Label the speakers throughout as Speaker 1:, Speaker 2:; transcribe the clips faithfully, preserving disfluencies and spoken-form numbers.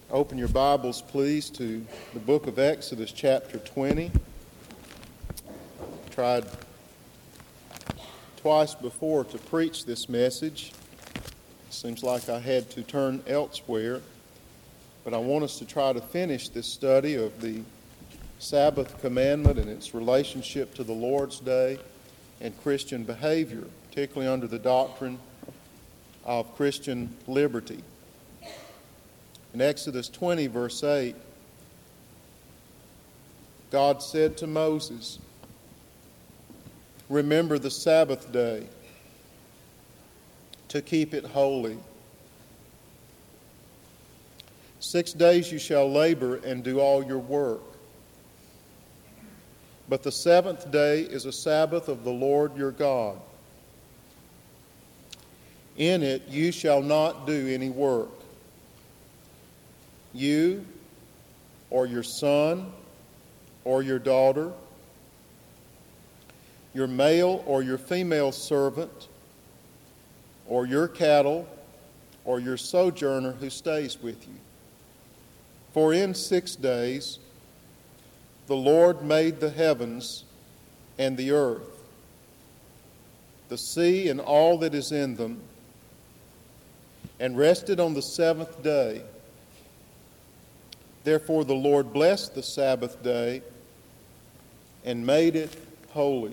Speaker 1: Open your Bibles, please, to the book of Exodus, chapter twenty. Tried twice before to preach this message. Seems like I had to turn elsewhere. But I want us to try to finish this study of the Sabbath commandment and its relationship to the Lord's Day and Christian behavior, particularly under the doctrine of Christian liberty. In Exodus twenty, verse eight, God said to Moses, "Remember the Sabbath day to keep it holy. Six days you shall labor and do all your work. But the seventh day is a Sabbath of the Lord your God. In it you shall not do any work. You, or your son, or your daughter, your male or your female servant, or your cattle, or your sojourner who stays with you. For in six days the Lord made the heavens and the earth, the sea and all that is in them, and rested on the seventh day. Therefore the Lord blessed the Sabbath day and made it holy."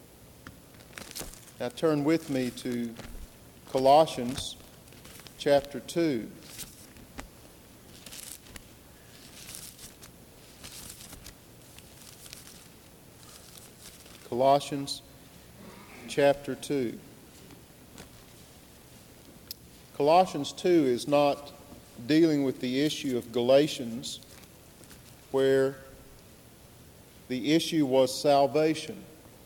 Speaker 1: Now turn with me to Colossians chapter two. Colossians chapter two. Colossians two is not dealing with the issue of Galatians, where the issue was salvation.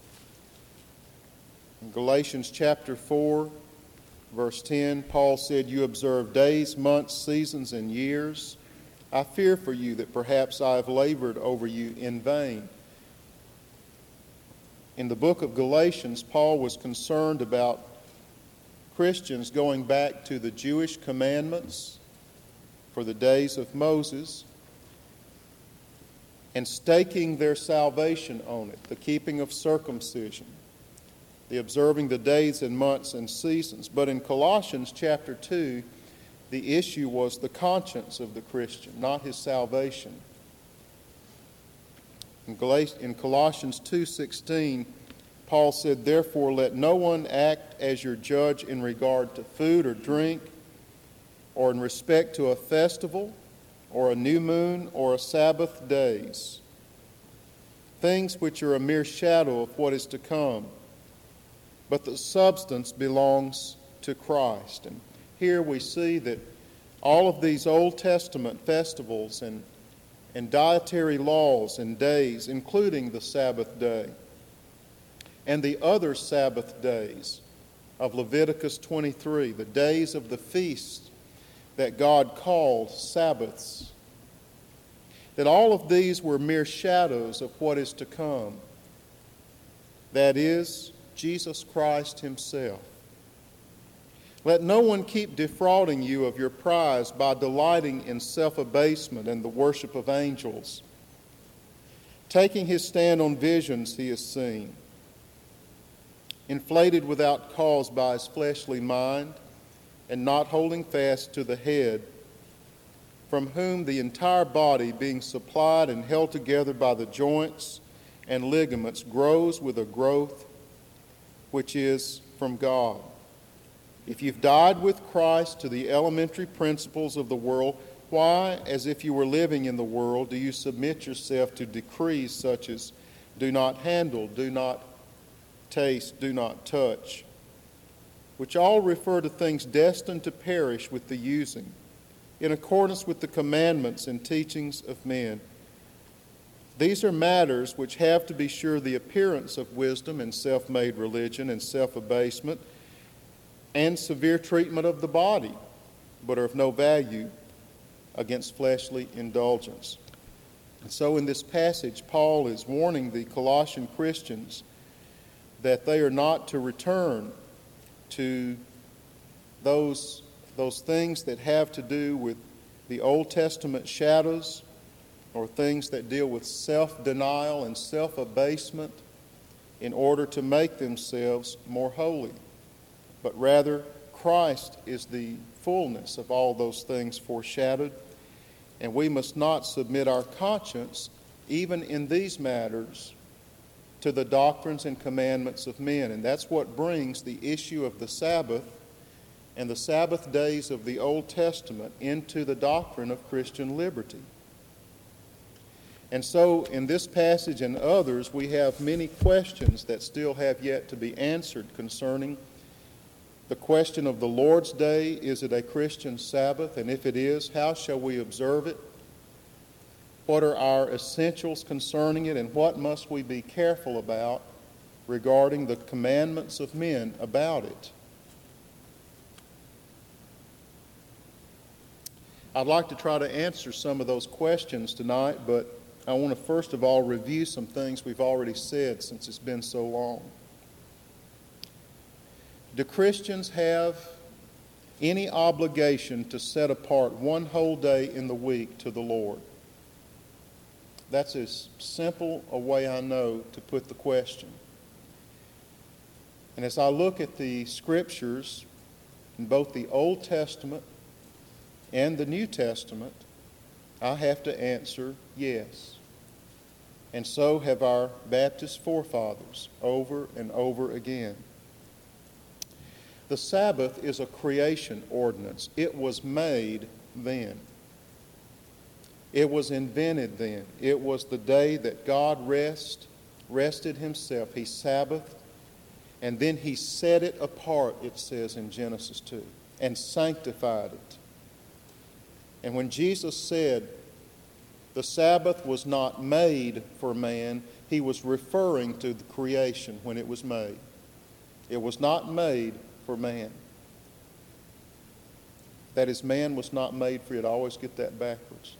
Speaker 1: In Galatians chapter four, verse ten, Paul said, "You observe days, months, seasons, and years. I fear for you that perhaps I have labored over you in vain." In the book of Galatians, Paul was concerned about Christians going back to the Jewish commandments for the days of Moses and staking their salvation on it, the keeping of circumcision, the observing the days and months and seasons. But in Colossians chapter two, the issue was the conscience of the Christian, not his salvation. In, Gal- in Colossians two sixteen, Paul said, "Therefore let no one act as your judge in regard to food or drink, or in respect to a festival, or a new moon, or a Sabbath days, things which are a mere shadow of what is to come, but the substance belongs to Christ." And here we see that all of these Old Testament festivals and, and dietary laws and days, including the Sabbath day, and the other Sabbath days of Leviticus twenty-three, the days of the feasts that God called Sabbaths, that all of these were mere shadows of what is to come. That is, Jesus Christ himself. Let no one keep defrauding you of your prize by delighting in self-abasement and the worship of angels, taking his stand on visions he has seen, inflated without cause by his fleshly mind, and not holding fast to the head, from whom the entire body, being supplied and held together by the joints and ligaments, grows with a growth which is from God. If you've died with Christ to the elementary principles of the world, why, as if you were living in the world, do you submit yourself to decrees such as do not handle, do not taste, do not touch, which all refer to things destined to perish with the using, in accordance with the commandments and teachings of men? These are matters which have, to be sure, the appearance of wisdom and self-made religion and self-abasement and severe treatment of the body, but are of no value against fleshly indulgence. And so in this passage, Paul is warning the Colossian Christians that they are not to return to those, those things that have to do with The Old Testament shadows, or things that deal with self-denial and self-abasement in order to make themselves more holy. But rather, Christ is the fullness of all those things foreshadowed, and we must not submit our conscience, even in these matters, to the doctrines and commandments of men. And that's what brings the issue of the Sabbath and the Sabbath days of the Old Testament into the doctrine of Christian liberty. And so, in this passage and others, we have many questions that still have yet to be answered concerning the question of the Lord's Day. Is it a Christian Sabbath? And if it is, how shall we observe it? What are our essentials concerning it? And what must we be careful about regarding the commandments of men about it? I'd like to try to answer some of those questions tonight, but I want to first of all review some things we've already said since it's been so long. Do Christians have any obligation to set apart one whole day in the week to the Lord? That's as simple a way I know to put the question. And as I look at the Scriptures in both the Old Testament and the New Testament, I have to answer yes. And so have our Baptist forefathers over and over again. The Sabbath is a creation ordinance. It was made then. It was invented then. It was the day that God rest, rested himself. He Sabbathed, and then he set it apart, it says in Genesis two, and sanctified it. And when Jesus said the Sabbath was not made for man, he was referring to the creation when it was made. It was not made for man. That is, man was not made for it. I always get that backwards.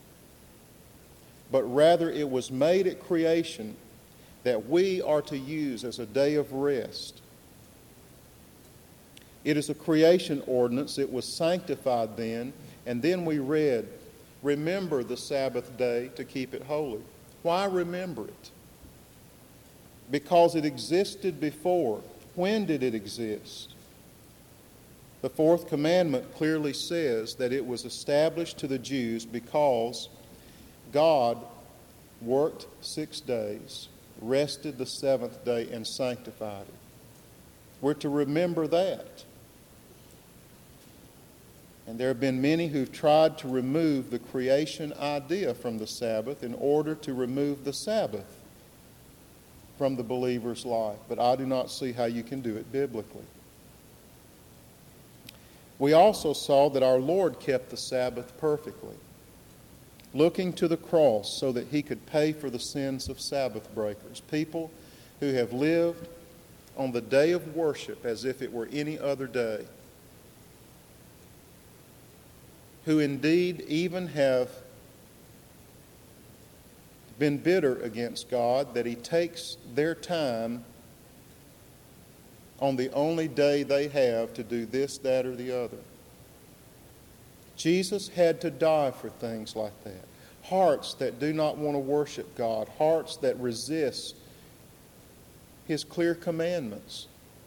Speaker 1: But rather it was made at creation that we are to use as a day of rest. It is a creation ordinance. It was sanctified then. And then we read, remember the Sabbath day to keep it holy. Why remember it? Because it existed before. When did it exist? The fourth commandment clearly says that it was established to the Jews because God worked six days, rested the seventh day, and sanctified it. We're to remember that. And there have been many who've tried to remove the creation idea from the Sabbath in order to remove the Sabbath from the believer's life. But I do not see how you can do it biblically. We also saw that our Lord kept the Sabbath perfectly, looking to the cross so that he could pay for the sins of Sabbath breakers, people who have lived on the day of worship as if it were any other day, who indeed even have been bitter against God that he takes their time on the only day they have to do this, that, or the other. Jesus had to die for things like that. Hearts that do not want to worship God, hearts that resist his clear commandments.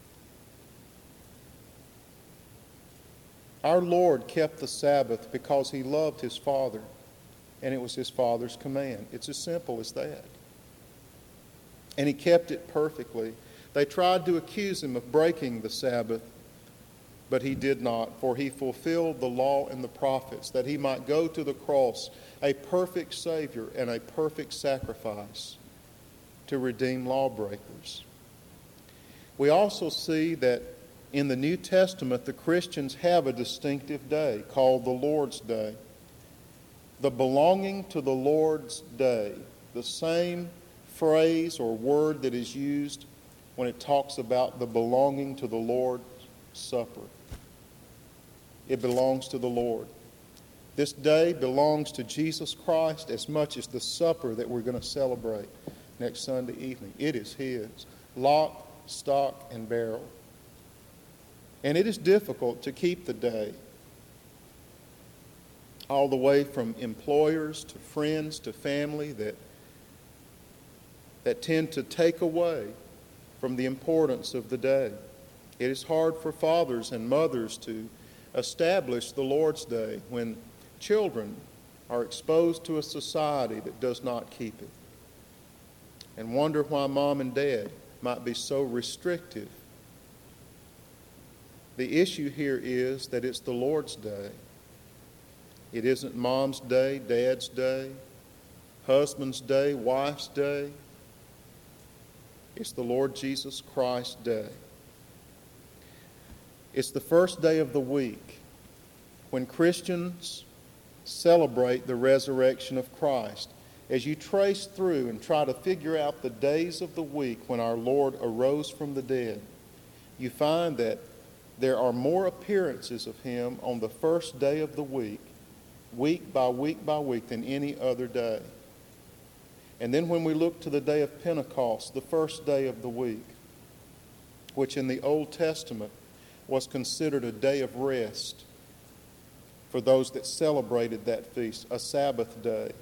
Speaker 1: Our Lord kept the Sabbath because he loved his Father, and it was his Father's command. It's as simple as that. And he kept it perfectly. They tried to accuse him of breaking the Sabbath, but he did not, for he fulfilled the law and the prophets, that he might go to the cross, a perfect Savior and a perfect sacrifice to redeem lawbreakers. We also see that in the New Testament, the Christians have a distinctive day called the Lord's Day. The belonging to the Lord's Day, the same phrase or word that is used when it talks about the belonging to the Lord's Supper. It belongs to the Lord. This day belongs to Jesus Christ as much as the supper that we're going to celebrate next Sunday evening. It is his, lock, stock, and barrel. And it is difficult to keep the day. all the way from employers to friends to family that, that tend to take away from the importance of the day. It is hard for fathers and mothers to establish the Lord's Day when children are exposed to a society that does not keep it, and wonder why mom and dad might be so restrictive. The issue here is that it's the Lord's Day. It isn't mom's day, dad's day, husband's day, wife's day. It's the Lord Jesus Christ's day. It's the first day of the week when Christians celebrate the resurrection of Christ. As you trace through and try to figure out the days of the week when our Lord arose from the dead, you find that there are more appearances of Him on the first day of the week, week by week by week, than any other day. And then when we look to the day of Pentecost, the first day of the week, which in the Old Testament was considered a day of rest for those that celebrated that feast, a Sabbath day,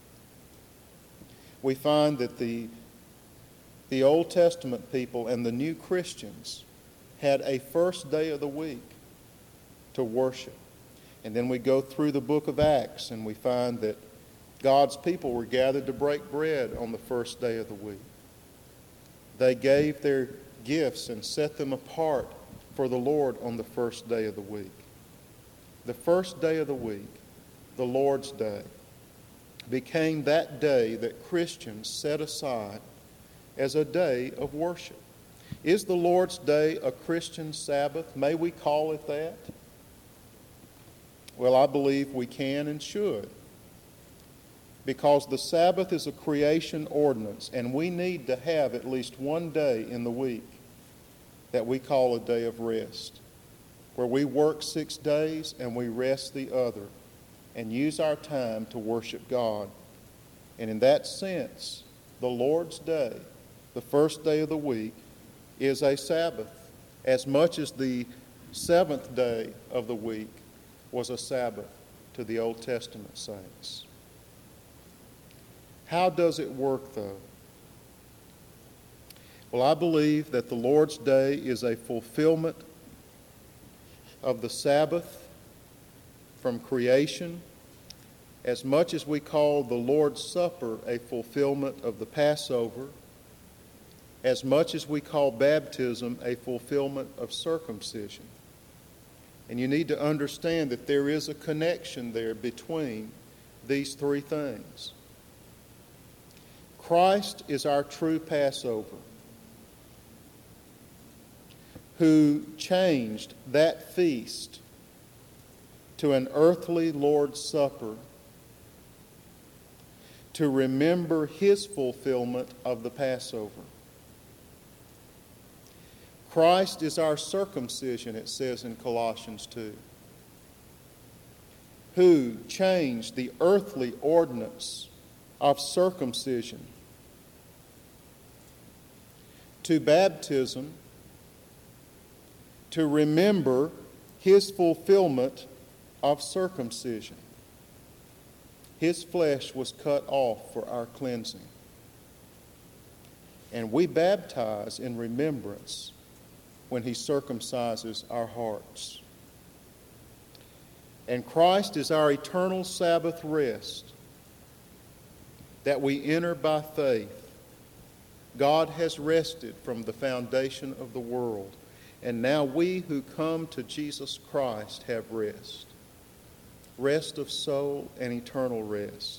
Speaker 1: we find that the, the Old Testament people and the new Christians had a first day of the week to worship. And then we go through the book of Acts and we find that God's people were gathered to break bread on the first day of the week. They gave their gifts and set them apart for the Lord on the first day of the week. The first day of the week, the Lord's Day, became that day that Christians set aside as a day of worship. Is the Lord's Day a Christian Sabbath? May we call it that? Well, I believe we can and should, because the Sabbath is a creation ordinance, and we need to have at least one day in the week that we call a day of rest, where we work six days and we rest the other and use our time to worship God. And in that sense, the Lord's Day, the first day of the week, is a Sabbath, as much as the seventh day of the week was a Sabbath to the Old Testament saints. How does it work, though? Well, I believe that the Lord's Day is a fulfillment of the Sabbath from creation, as much as we call the Lord's Supper a fulfillment of the Passover, as much as we call baptism a fulfillment of circumcision. And you need to understand that there is a connection there between these three things. Christ is our true Passover, who changed that feast to an earthly Lord's Supper to remember His fulfillment of the Passover. Christ is our circumcision, it says in Colossians two, who changed the earthly ordinance of circumcision to baptism to remember His fulfillment of circumcision. His flesh was cut off for our cleansing. And we baptize in remembrance when He circumcises our hearts. And Christ is our eternal Sabbath rest that we enter by faith. God has rested from the foundation of the world, and now we who come to Jesus Christ have rest. Rest of soul and eternal rest.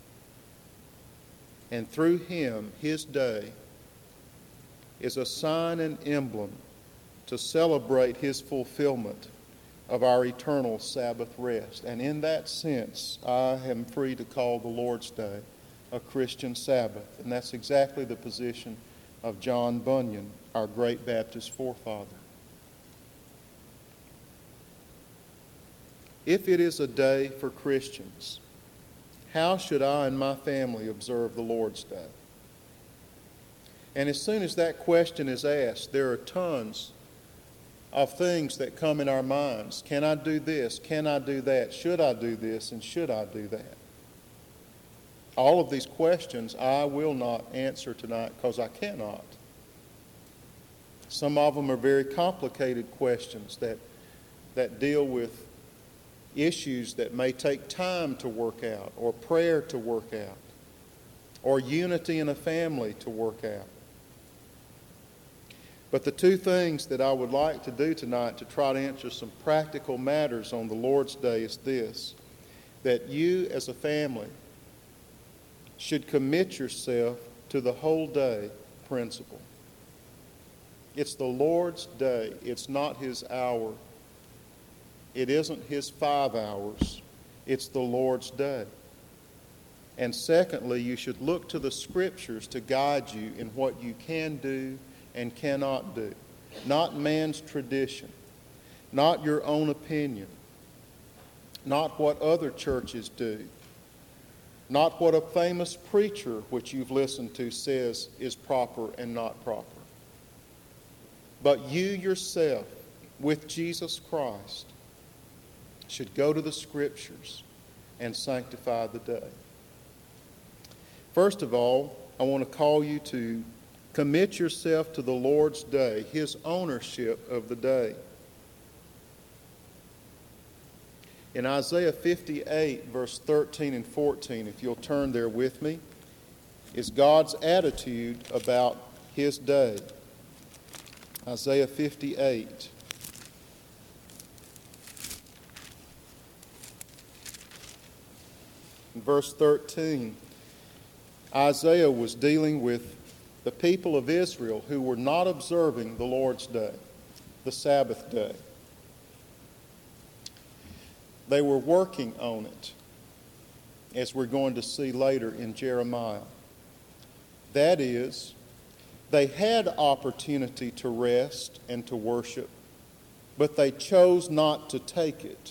Speaker 1: And through Him, His day is a sign and emblem to celebrate His fulfillment of our eternal Sabbath rest. And in that sense, I am free to call the Lord's Day a Christian Sabbath. And that's exactly the position of John Bunyan, our great Baptist forefather. If it is a day for Christians, how should I and my family observe the Lord's Day? And as soon as that question is asked, there are tons of things that come in our minds. Can I do this? Can I do that? Should I do this? And should I do that? All of these questions I will not answer tonight because I cannot. Some of them are very complicated questions that, that deal with issues that may take time to work out, or prayer to work out, or unity in a family to work out. But the two things that I would like to do tonight to try to answer some practical matters on the Lord's Day is this: that you as a family should commit yourself to the whole day principle. It's the Lord's day. It's not His hour. It isn't His five hours. It's the Lord's day. And secondly, you should look to the Scriptures to guide you in what you can do and cannot do. Not man's tradition, not your own opinion, not what other churches do, not what a famous preacher which you've listened to says is proper and not proper. But you yourself, with Jesus Christ, should go to the Scriptures and sanctify the day. First of all, I want to call you to commit yourself to the Lord's day, His ownership of the day. In Isaiah fifty-eight, verse thirteen and fourteen, if you'll turn there with me, is God's attitude about His day. Isaiah fifty-eight. In verse thirteen, Isaiah was dealing with the people of Israel who were not observing the Lord's day, the Sabbath day. They were working on it, as we're going to see later in Jeremiah. That is, they had opportunity to rest and to worship, but they chose not to take it.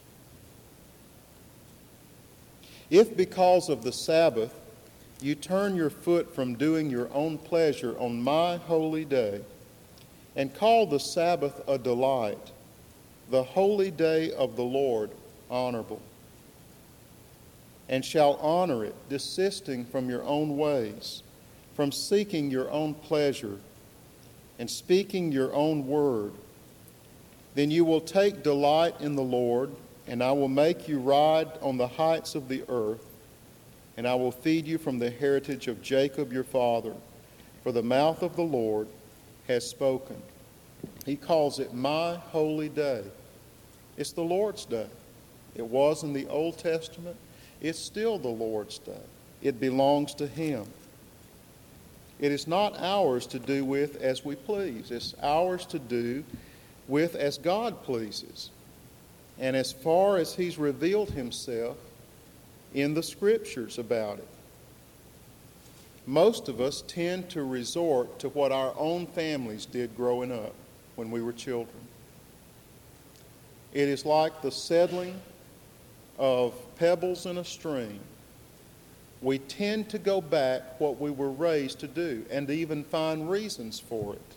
Speaker 1: If because of the Sabbath you turn your foot from doing your own pleasure on my holy day and call the Sabbath a delight, the holy day of the Lord honorable, and shall honor it, desisting from your own ways, from seeking your own pleasure and speaking your own word, then you will take delight in the Lord, and I will make you ride on the heights of the earth, and I will feed you from the heritage of Jacob your father, for the mouth of the Lord has spoken. He calls it my holy day. It's the Lord's day. It was in the Old Testament. It's still the Lord's day. It belongs to Him. It is not ours to do with as we please. It's ours to do with as God pleases. And as far as He's revealed Himself in the Scriptures about it. Most of us tend to resort to what our own families did growing up when we were children. It is like the settling of pebbles in a stream. We tend to go back what we were raised to do and even find reasons for it.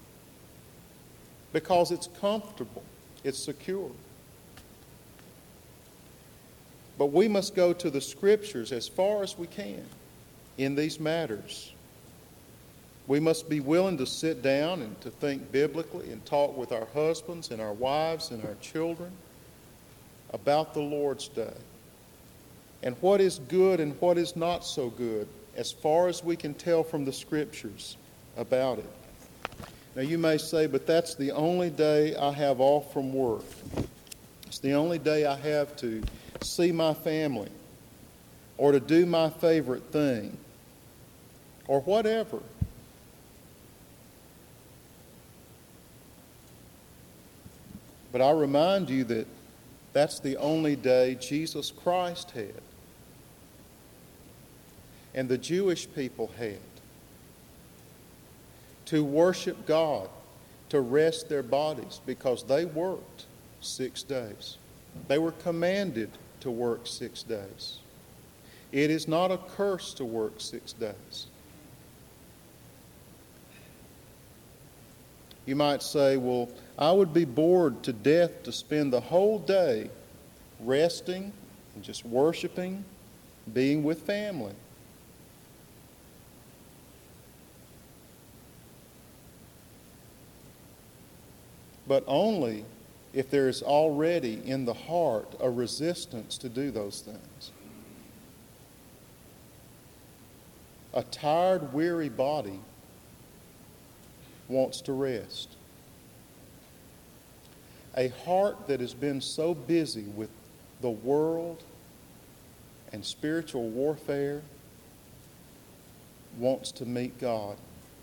Speaker 1: Because it's comfortable, it's secure. But we must go to the Scriptures as far as we can in these matters. We must be willing to sit down and to think biblically and talk with our husbands and our wives and our children about the Lord's day and what is good and what is not so good as far as we can tell from the Scriptures about it. Now you may say, but that's the only day I have off from work. It's the only day I have to see my family or to do my favorite thing or whatever. But I remind you that that's the only day Jesus Christ had and the Jewish people had to worship God, to rest their bodies, because they worked six days. They were commanded to work six days. It is not a curse to work six days. You might say, well, I would be bored to death to spend the whole day resting and just worshiping, being with family. But only if there is already in the heart a resistance to do those things. A tired, weary body wants to rest. A heart that has been so busy with the world and spiritual warfare wants to meet God.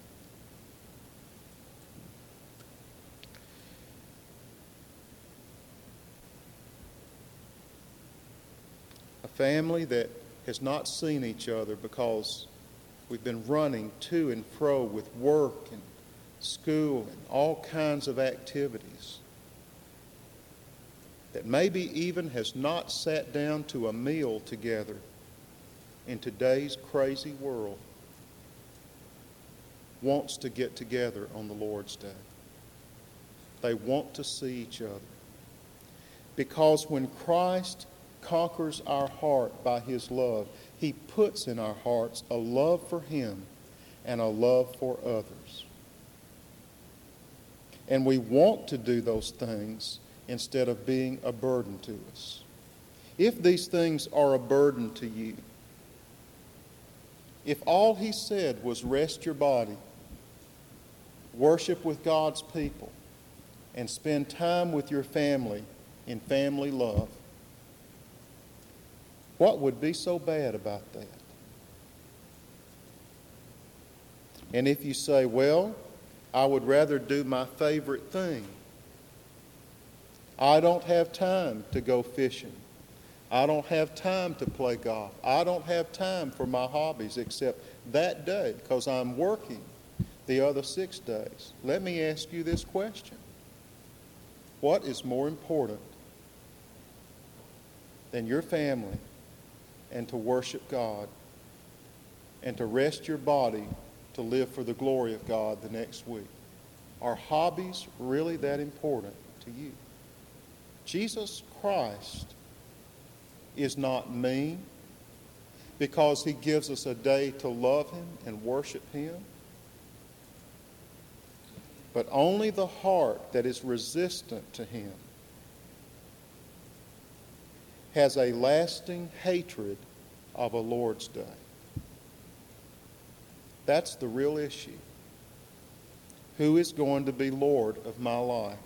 Speaker 1: A family that has not seen each other because we've been running to and fro with work and school and all kinds of activities, that maybe even has not sat down to a meal together in today's crazy world, wants to get together on the Lord's Day. They want to see each other. Because when Christ conquers our heart by His love, He puts in our hearts a love for Him and a love for others. And we want to do those things instead of being a burden to us. If these things are a burden to you, if all He said was rest your body, worship with God's people, and spend time with your family in family love, what would be so bad about that? And if you say, well, I would rather do my favorite thing. I don't have time to go fishing. I don't have time to play golf. I don't have time for my hobbies except that day because I'm working the other six days. Let me ask you this question. What is more important than your family and to worship God and to rest your body to live for the glory of God the next week? Are hobbies really that important to you? Jesus Christ is not mean because He gives us a day to love Him and worship Him. But only the heart that is resistant to Him has a lasting hatred of a Lord's Day. That's the real issue. Who is going to be Lord of my life?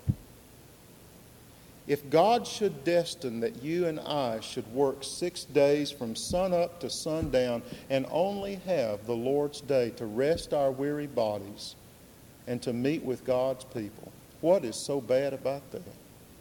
Speaker 1: If God should destine that you and I should work six days from sun up to sundown and only have the Lord's Day to rest our weary bodies and to meet with God's people, what is so bad about that?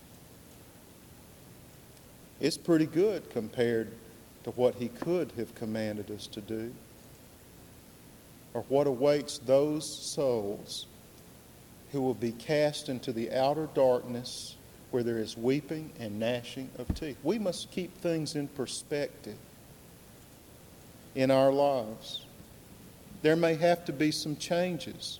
Speaker 1: It's pretty good compared to what He could have commanded us to do, or what awaits those souls who will be cast into the outer darkness where there is weeping and gnashing of teeth. We must keep things in perspective in our lives. There may have to be some changes.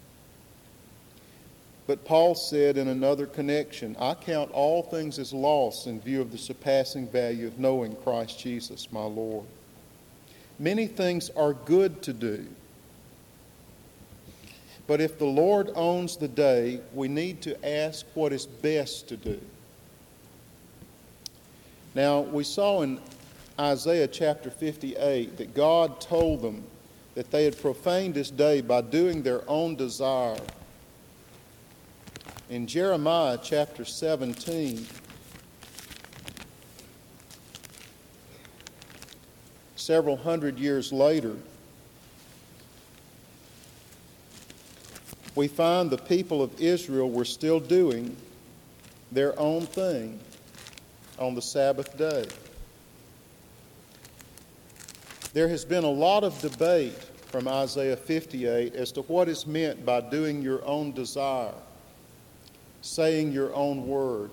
Speaker 1: But Paul said in another connection, I count all things as loss in view of the surpassing value of knowing Christ Jesus, my Lord. Many things are good to do. But if the Lord owns the day, we need to ask what is best to do. Now, we saw in Isaiah chapter fifty-eight that God told them that they had profaned His day by doing their own desire. In Jeremiah chapter seventeen, several hundred years later, we find the people of Israel were still doing their own thing on the Sabbath day. There has been a lot of debate from Isaiah fifty-eight as to what is meant by doing your own desire, saying your own word.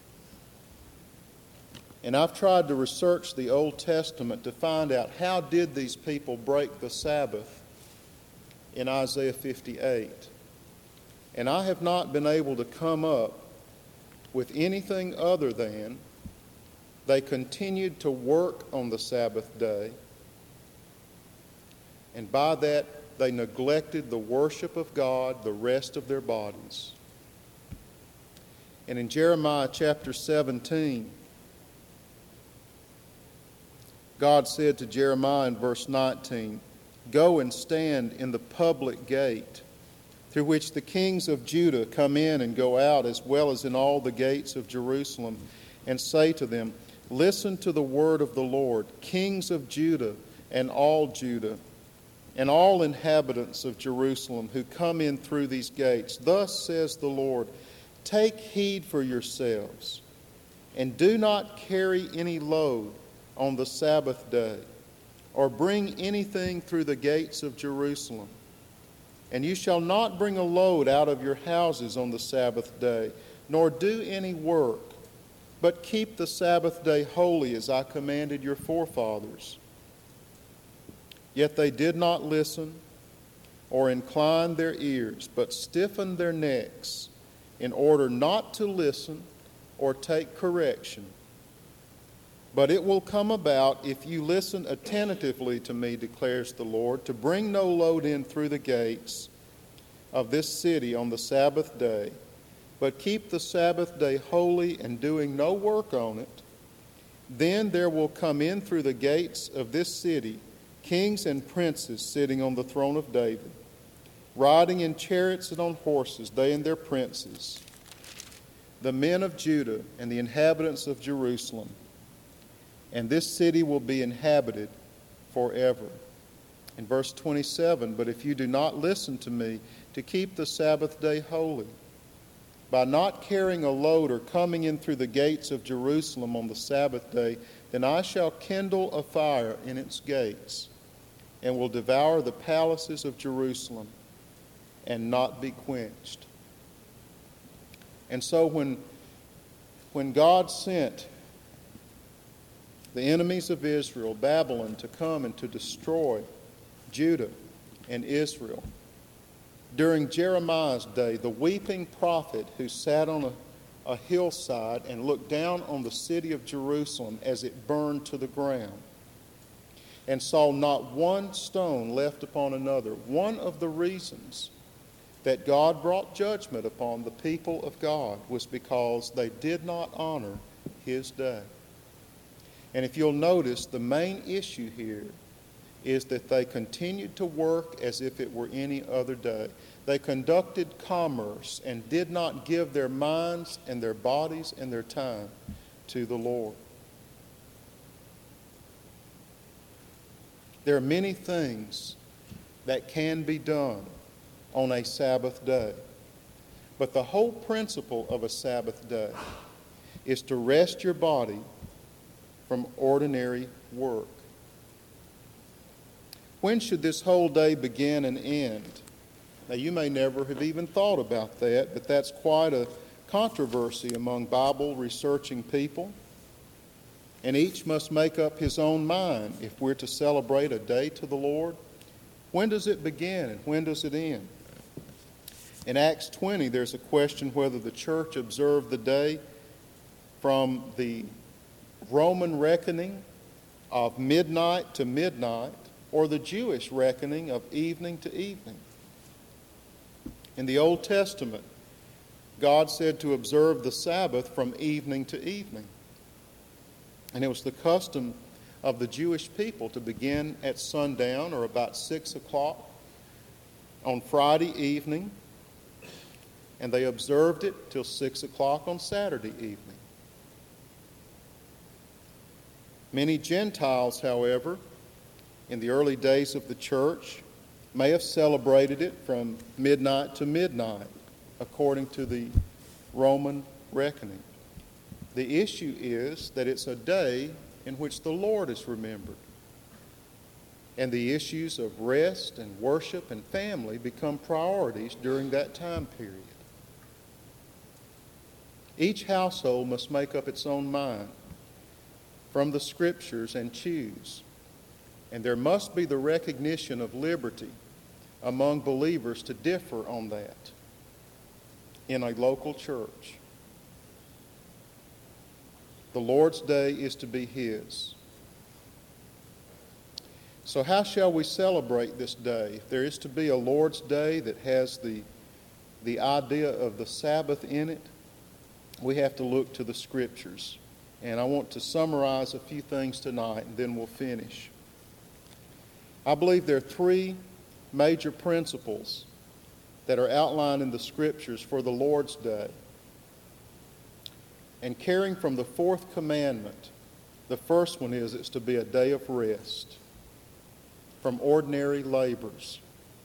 Speaker 1: And I've tried to research the Old Testament to find out how did these people break the Sabbath in Isaiah fifty-eight. And I have not been able to come up with anything other than they continued to work on the Sabbath day, and by that they neglected the worship of God the rest of their bodies. And in Jeremiah chapter seventeen, God said to Jeremiah in verse nineteen, "Go and stand in the public gate, through which the kings of Judah come in and go out, as well as in all the gates of Jerusalem, and say to them, Listen to the word of the Lord, kings of Judah and all Judah, and all inhabitants of Jerusalem who come in through these gates. Thus says the Lord, Take heed for yourselves, and do not carry any load on the Sabbath day, or bring anything through the gates of Jerusalem. And you shall not bring a load out of your houses on the Sabbath day, nor do any work, but keep the Sabbath day holy as I commanded your forefathers. Yet they did not listen or incline their ears, but stiffened their necks in order not to listen or take correction. But it will come about, if you listen attentively to me, declares the Lord, to bring no load in through the gates of this city on the Sabbath day, but keep the Sabbath day holy and doing no work on it. Then there will come in through the gates of this city kings and princes sitting on the throne of David, riding in chariots and on horses, they and their princes, the men of Judah and the inhabitants of Jerusalem. And this city will be inhabited forever." In verse twenty-seven, "But if you do not listen to me to keep the Sabbath day holy, by not carrying a load or coming in through the gates of Jerusalem on the Sabbath day, then I shall kindle a fire in its gates, and will devour the palaces of Jerusalem, and not be quenched." And so when, when God sent the enemies of Israel, Babylon, to come and to destroy Judah and Israel, during Jeremiah's day, the weeping prophet who sat on a, a hillside and looked down on the city of Jerusalem as it burned to the ground, and saw not one stone left upon another. One of the reasons that God brought judgment upon the people of God was because they did not honor his day. And if you'll notice, the main issue here is that they continued to work as if it were any other day. They conducted commerce and did not give their minds and their bodies and their time to the Lord. There are many things that can be done on a Sabbath day, but the whole principle of a Sabbath day is to rest your body from ordinary work. When should this whole day begin and end? Now, you may never have even thought about that, but that's quite a controversy among Bible-researching people. And each must make up his own mind if we're to celebrate a day to the Lord. When does it begin and when does it end? In Acts twenty, there's a question whether the church observed the day from the Roman reckoning of midnight to midnight, or the Jewish reckoning of evening to evening. In the Old Testament, God said to observe the Sabbath from evening to evening. And it was the custom of the Jewish people to begin at sundown, or about six o'clock on Friday evening, and they observed it till six o'clock on Saturday evening. Many Gentiles, however, in the early days of the church, may have celebrated it from midnight to midnight, according to the Roman reckoning. The issue is that it's a day in which the Lord is remembered, and the issues of rest and worship and family become priorities during that time period. Each household must make up its own mind from the Scriptures and choose. And there must be the recognition of liberty among believers to differ on that. in a local church. The Lord's Day is to be His. So how shall we celebrate this day? If there is to be a Lord's Day that has the, the idea of the Sabbath in it, we have to look to the Scriptures. And I want to summarize a few things tonight, and then we'll finish. I believe there are three major principles that are outlined in the Scriptures for the Lord's Day. And carrying from the fourth commandment, the first one is it's to be a day of rest from ordinary labors.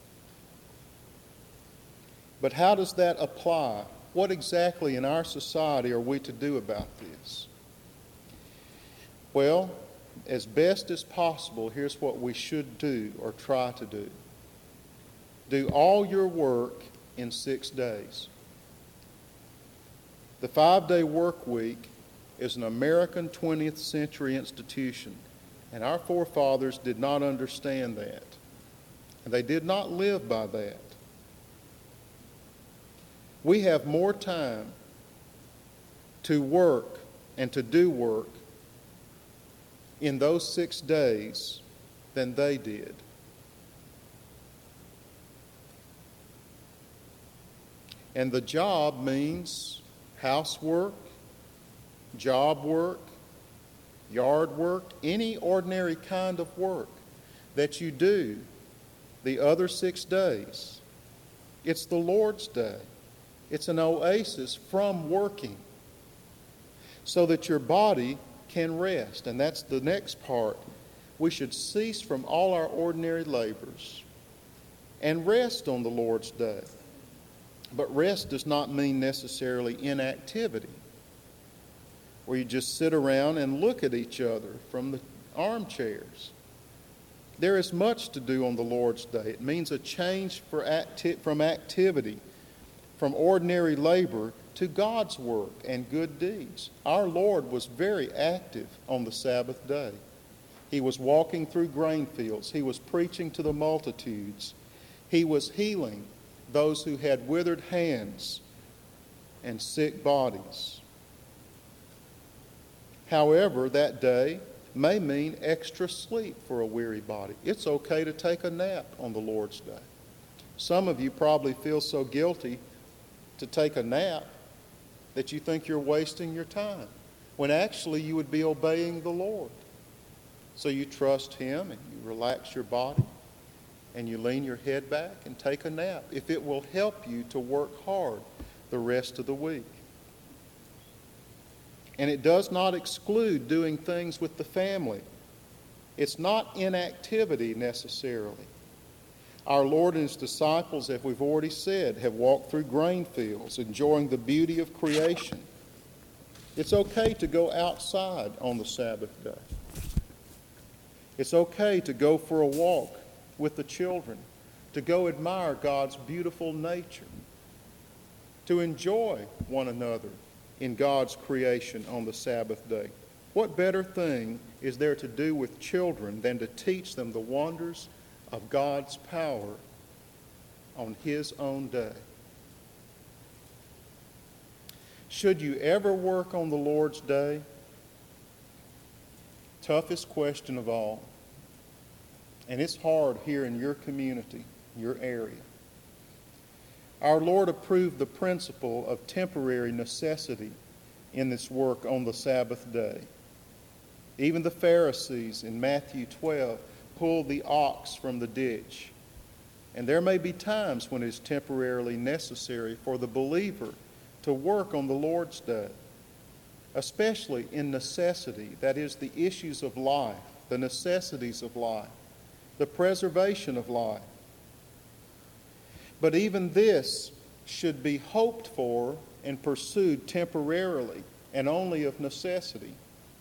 Speaker 1: But how does that apply? What exactly in our society are we to do about this? Well, as best as possible, here's what we should do or try to do. Do all your work in six days. The five-day work week is an American twentieth century institution, and our forefathers did not understand that, and they did not live by that. We have more time to work and to do work in those six days than they did. And the job means housework, job work, yard work, any ordinary kind of work that you do the other six days. It's the Lord's Day. It's an oasis from working so that your body can rest. And that's the next part. We should cease from all our ordinary labors and rest on the Lord's Day. But rest does not mean necessarily inactivity, where you just sit around and look at each other from the armchairs. There is much to do on the Lord's Day. It means a change for acti- from activity, from ordinary labor to God's work and good deeds. Our Lord was very active on the Sabbath day. He was walking through grain fields. He was preaching to the multitudes. He was healing those who had withered hands and sick bodies. However, that day may mean extra sleep for a weary body. It's okay to take a nap on the Lord's Day. Some of you probably feel so guilty to take a nap that you think you're wasting your time, when actually you would be obeying the Lord. So you trust Him and you relax your body and you lean your head back and take a nap if it will help you to work hard the rest of the week. And it does not exclude doing things with the family. It's not inactivity necessarily. Our Lord and His disciples, as we've already said, have walked through grain fields, enjoying the beauty of creation. It's okay to go outside on the Sabbath day. It's okay to go for a walk with the children, to go admire God's beautiful nature, to enjoy one another in God's creation on the Sabbath day. What better thing is there to do with children than to teach them the wonders of God's power on His own day? Should you ever work on the Lord's day? Toughest question of all. And it's hard here in your community, your area. Our Lord approved the principle of temporary necessity in this work on the Sabbath day. Even the Pharisees in Matthew twelve pulled the ox from the ditch. And there may be times when it is temporarily necessary for the believer to work on the Lord's day, especially in necessity, that is, the issues of life, the necessities of life, the preservation of life. But even this should be hoped for and pursued temporarily and only of necessity.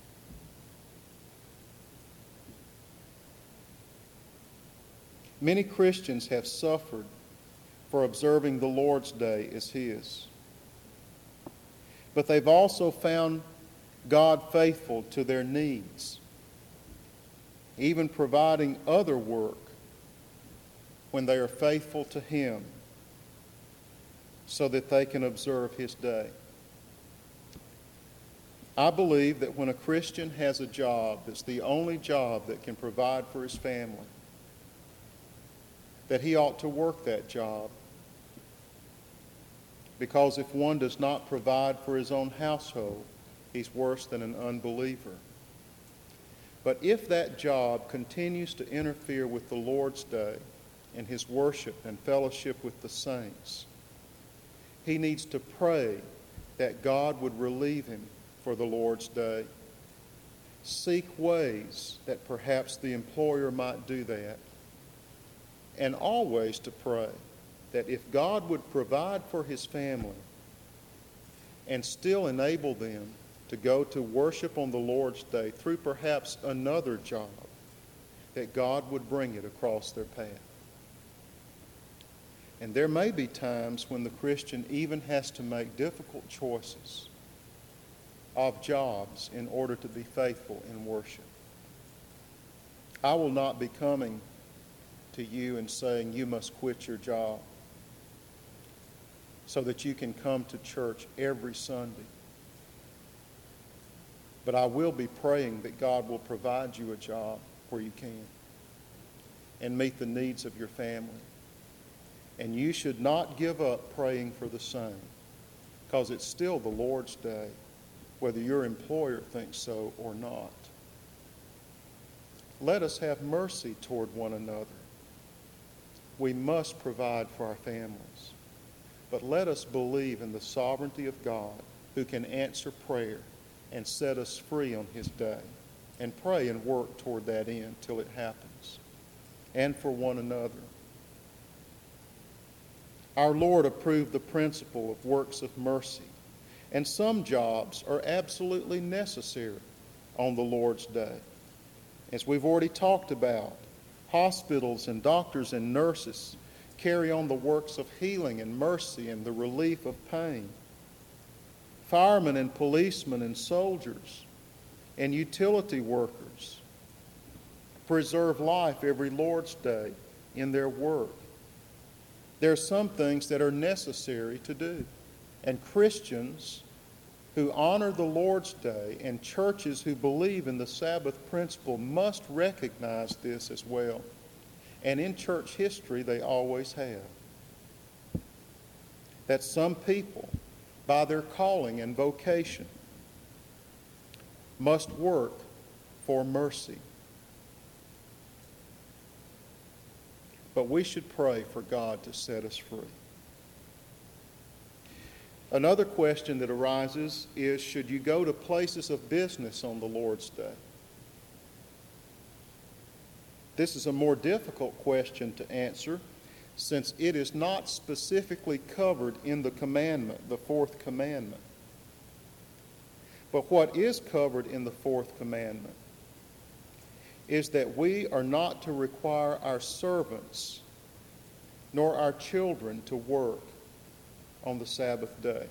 Speaker 1: Many Christians have suffered for observing the Lord's Day as His. But they've also found God faithful to their needs, even providing other work when they are faithful to Him. so that they can observe His day. I believe that when a Christian has a job that's the only job that can provide for his family, that he ought to work that job. Because if one does not provide for his own household, he's worse than an unbeliever. But if that job continues to interfere with the Lord's day and his worship and fellowship with the saints, he needs to pray that God would relieve him for the Lord's day. Seek ways that perhaps the employer might do that. And always to pray that if God would provide for his family and still enable them to go to worship on the Lord's day through perhaps another job, that God would bring it across their path. And there may be times when the Christian even has to make difficult choices of jobs in order to be faithful in worship. I will not be coming to you and saying you must quit your job so that you can come to church every Sunday. But I will be praying that God will provide you a job where you can and meet the needs of your family. And you should not give up praying for the same, because it's still the Lord's day, whether your employer thinks so or not. Let us have mercy toward one another. We must provide for our families. But let us believe in the sovereignty of God, who can answer prayer and set us free on his day, and pray and work toward that end till it happens, and for one another. Our Lord approved the principle of works of mercy, and some jobs are absolutely necessary on the Lord's day. As we've already talked about, hospitals and doctors and nurses carry on the works of healing and mercy and the relief of pain. Firemen and policemen and soldiers and utility workers preserve life every Lord's day in their work. There are some things that are necessary to do. And Christians who honor the Lord's day and churches who believe in the Sabbath principle must recognize this as well. And in church history, they always have. That some people, by their calling and vocation, must work for mercy. But we should pray for God to set us free. Another question that arises is, should you go to places of business on the Lord's day? This is a more difficult question to answer, since it is not specifically covered in the commandment, the fourth commandment. But what is covered in the fourth commandment is that we are not to require our servants nor our children to work on the Sabbath day.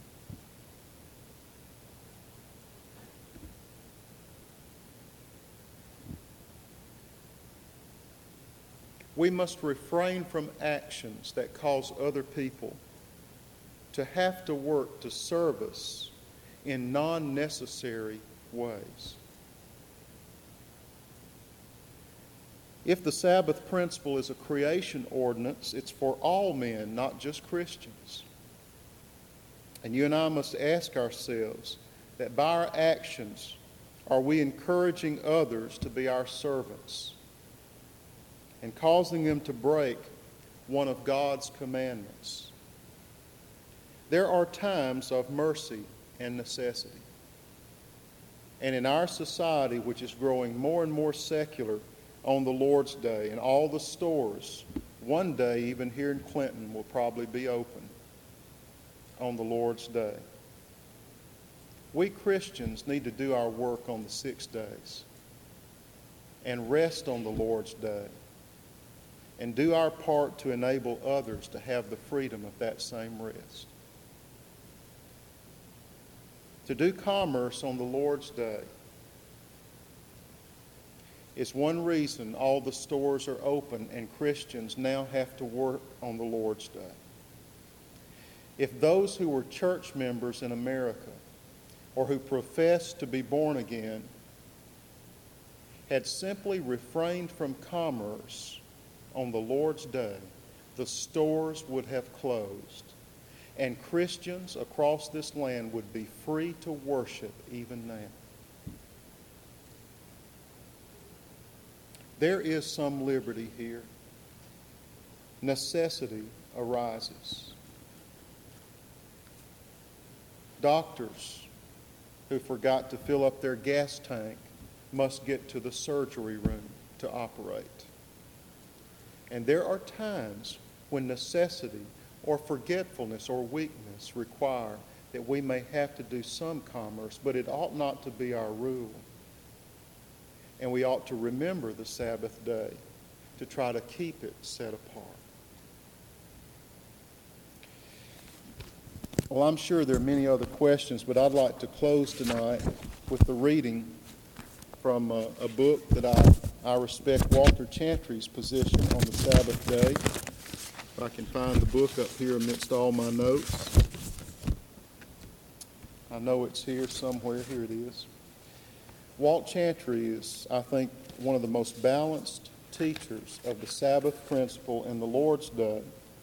Speaker 1: We must refrain from actions that cause other people to have to work to serve us in non-necessary ways. If the Sabbath principle is a creation ordinance, it's for all men, not just Christians. And you and I must ask ourselves that by our actions, are we encouraging others to be our servants and causing them to break one of God's commandments? There are times of mercy and necessity. And in our society, which is growing more and more secular on the Lord's Day, and all the stores, one day, even here in Clinton, will probably be open on the Lord's Day. We Christians need to do our work on the six days and rest on the Lord's Day and do our part to enable others to have the freedom of that same rest. To do commerce on the Lord's Day is one reason all the stores are open and Christians now have to work on the Lord's Day. if those who were church members in America or who professed to be born again had simply refrained from commerce on the Lord's day, the stores would have closed, and Christians across this land would be free to worship even now. There is some liberty here. Necessity arises. Doctors who forgot to fill up their gas tank must get to the surgery room to operate. And there are times when necessity or forgetfulness or weakness require that we may have to do some commerce, but it ought not to be our rule. And we ought to remember the Sabbath day to try to keep it set apart. Well, I'm sure there are many other questions, but I'd like to close tonight with the reading from a, a book that I, I respect Walter Chantry's position on the Sabbath day. If I can find the book up here amidst all my notes. I know it's here somewhere. Here it is. Walt Chantry is, I think, one of the most balanced teachers of the Sabbath principle in the Lord's Day.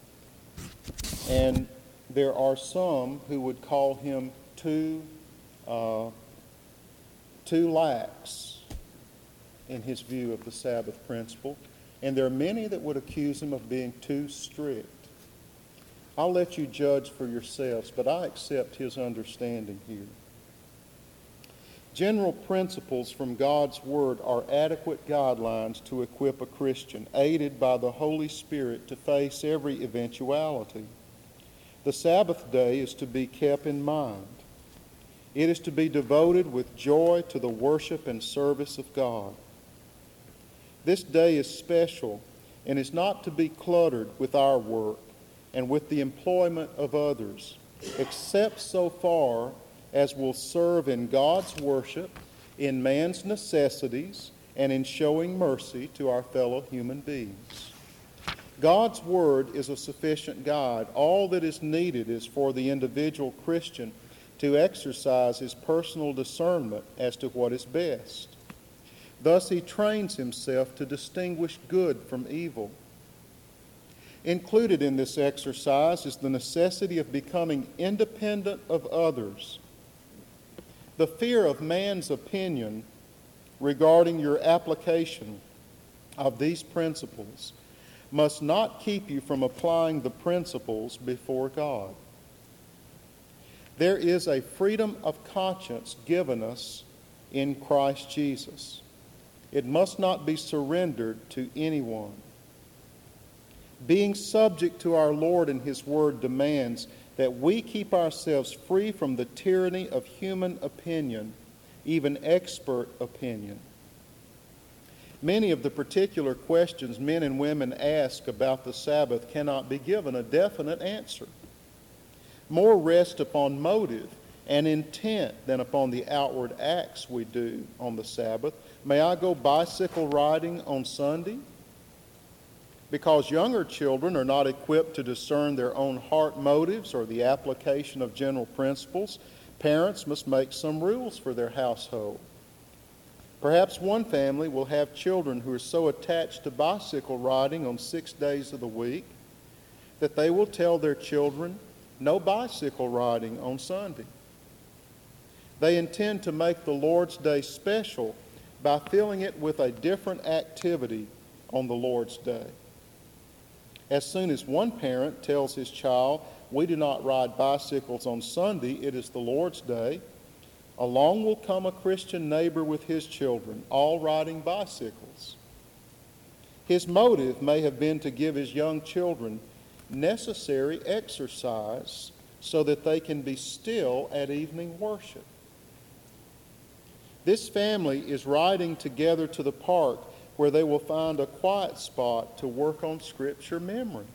Speaker 1: And there are some who would call him too, uh, too lax in his view of the Sabbath principle. And there are many that would accuse him of being too strict. I'll let you judge for yourselves, but I accept his understanding here. General principles from God's Word are adequate guidelines to equip a Christian, aided by the Holy Spirit to face every eventuality. The Sabbath day is to be kept in mind. It is to be devoted with joy to the worship and service of God. This day is special and is not to be cluttered with our work and with the employment of others, except so far as will serve in God's worship, in man's necessities, and in showing mercy to our fellow human beings. God's Word is a sufficient guide. All that is needed is for the individual Christian to exercise his personal discernment as to what is best. Thus he trains himself to distinguish good from evil. Included in this exercise is the necessity of becoming independent of others. The fear of man's opinion regarding your application of these principles must not keep you from applying the principles before God. There is a freedom of conscience given us in Christ Jesus. It must not be surrendered to anyone. Being subject to our Lord and His Word demands that we keep ourselves free from the tyranny of human opinion, even expert opinion. Many of the particular questions men and women ask about the Sabbath cannot be given a definite answer. More rest upon motive and intent than upon the outward acts we do on the Sabbath. May I go bicycle riding on Sunday? Because younger children are not equipped to discern their own heart motives or the application of general principles, parents must make some rules for their household. Perhaps one family will have children who are so attached to bicycle riding on six days of the week that they will tell their children no bicycle riding on Sunday. They intend to make the Lord's Day special by filling it with a different activity on the Lord's Day. As soon as one parent tells his child, we do not ride bicycles on Sunday, it is the Lord's Day, along will come a Christian neighbor with his children, all riding bicycles. His motive may have been to give his young children necessary exercise so that they can be still at evening worship. This family is riding together to the park where they will find a quiet spot to work on Scripture memory.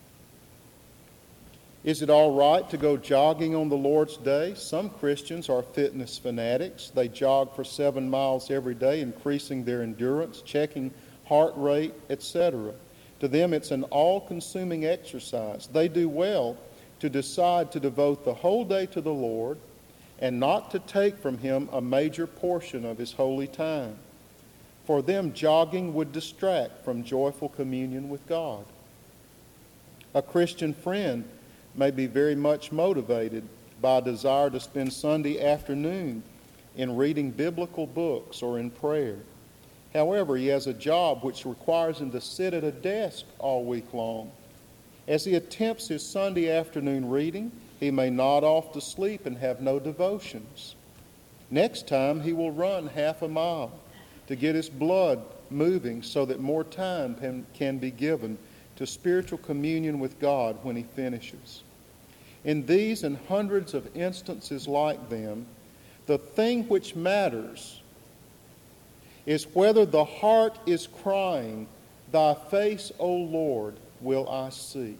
Speaker 1: Is it all right to go jogging on the Lord's Day? Some Christians are fitness fanatics. They jog for seven miles every day, increasing their endurance, checking heart rate, et cetera. To them, it's an all-consuming exercise. They do well to decide to devote the whole day to the Lord and not to take from him a major portion of his holy time. For them, jogging would distract from joyful communion with God. A Christian friend may be very much motivated by a desire to spend Sunday afternoon in reading biblical books or in prayer. However, he has a job which requires him to sit at a desk all week long. As he attempts his Sunday afternoon reading, he may nod off to sleep and have no devotions. Next time, he will run half a mile to get his blood moving so that more time can, can be given to spiritual communion with God when he finishes. In these and hundreds of instances like them, the thing which matters is whether the heart is crying, "Thy face, O Lord, will I seek."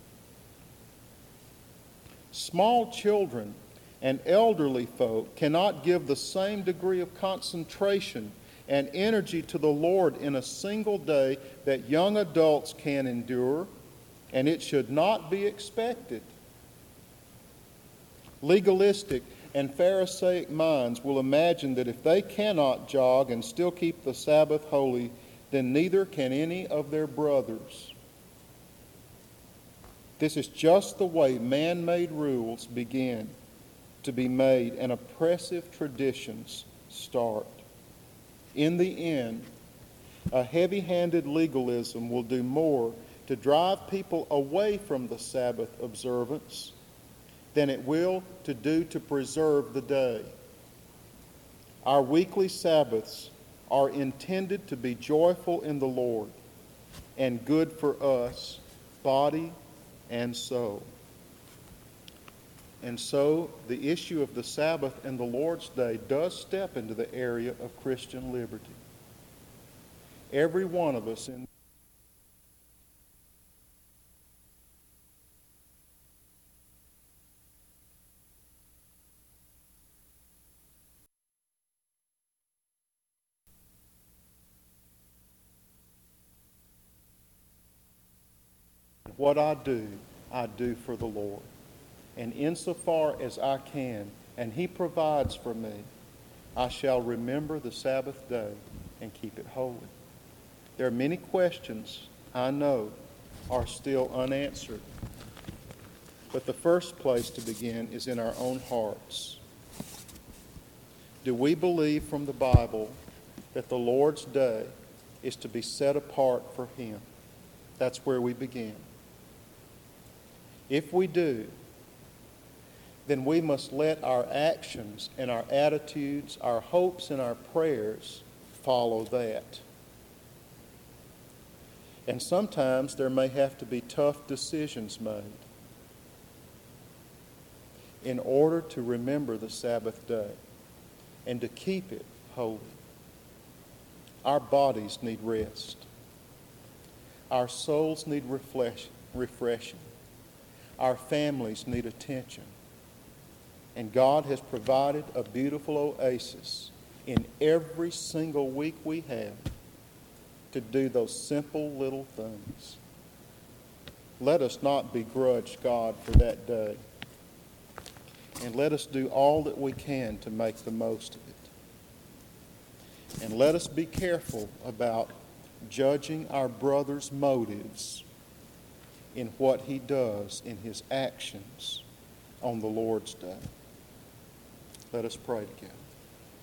Speaker 1: Small children and elderly folk cannot give the same degree of concentration and energy to the Lord in a single day that young adults can endure, and it should not be expected. Legalistic and Pharisaic minds will imagine that if they cannot jog and still keep the Sabbath holy, then neither can any of their brothers. This is just the way man-made rules begin to be made and oppressive traditions start. In the end, a heavy-handed legalism will do more to drive people away from the Sabbath observance than it will to do to preserve the day. Our weekly Sabbaths are intended to be joyful in the Lord and good for us, body and soul. And so the issue of the Sabbath and the Lord's Day does step into the area of Christian liberty. Every one of us in what I do, I do for the Lord. And insofar as I can, and he provides for me, I shall remember the Sabbath day and keep it holy. There are many questions, I know, are still unanswered. But the first place to begin is in our own hearts. Do we believe from the Bible that the Lord's day is to be set apart for him? That's where we begin. If we do, then we must let our actions and our attitudes, our hopes and our prayers follow that. And sometimes there may have to be tough decisions made in order to remember the Sabbath day and to keep it holy. Our bodies need rest. Our souls need refreshing. Our families need attention. And God has provided a beautiful oasis in every single week we have to do those simple little things. Let us not begrudge God for that day. And let us do all that we can to make the most of it. And let us be careful about judging our brother's motives in what he does in his actions on the Lord's day. Let us pray together.